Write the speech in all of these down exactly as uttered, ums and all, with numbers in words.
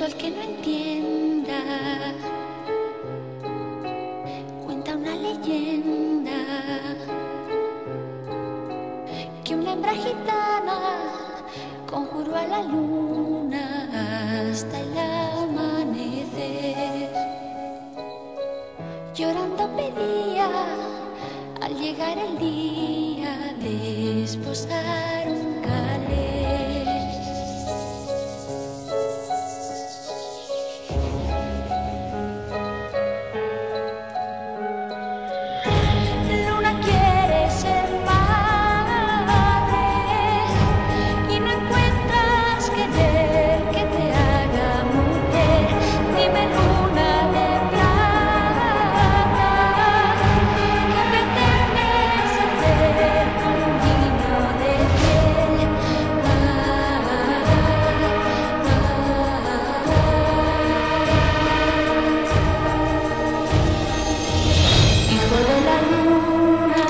al que no entienda, cuenta una leyenda que una hembra gitana conjuró a la luna hasta el amanecer. Llorando pedía al llegar el día de esposar un calé. Luna quiere ser madre y no encuentras querer que te haga mujer. Dime, luna de plata, ¿qué pretendes hacer con un niño de piel? Ah, ah, hijo de la luna.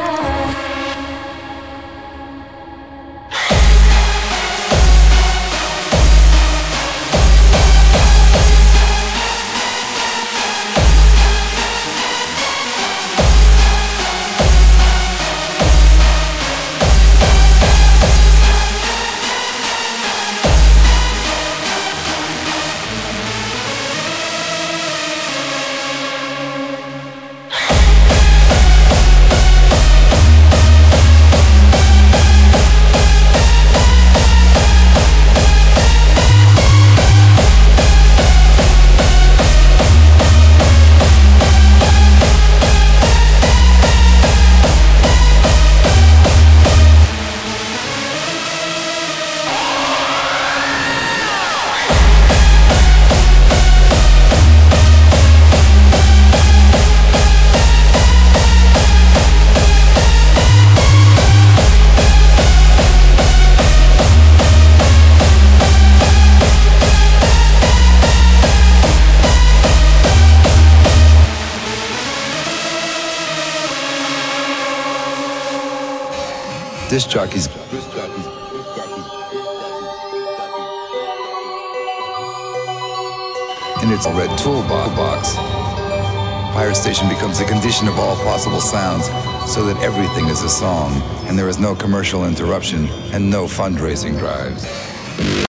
Disc jockeys in its red toolbox. Pirate Station becomes a condition of all possible sounds, so that everything is a song, and there is no commercial interruption and no fundraising drives.